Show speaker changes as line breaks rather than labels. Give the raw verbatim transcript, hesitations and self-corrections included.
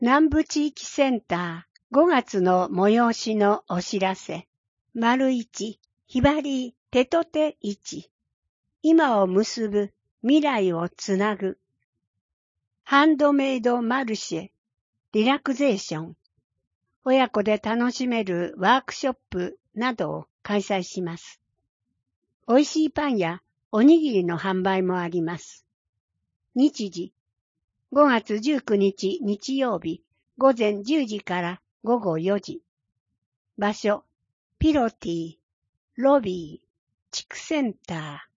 南部地域センターごがつの催しのお知らせ。丸一、ひばり手と手一。今を結ぶ、未来をつなぐ。ハンドメイドマルシェ、リラクゼーション。親子で楽しめるワークショップなどを開催します。美味しいパンやおにぎりの販売もあります。日時、ごがつじゅうくにち日曜日、ごぜんじゅうじからごごよじ。場所、ピロティ、ロビー、地区センター。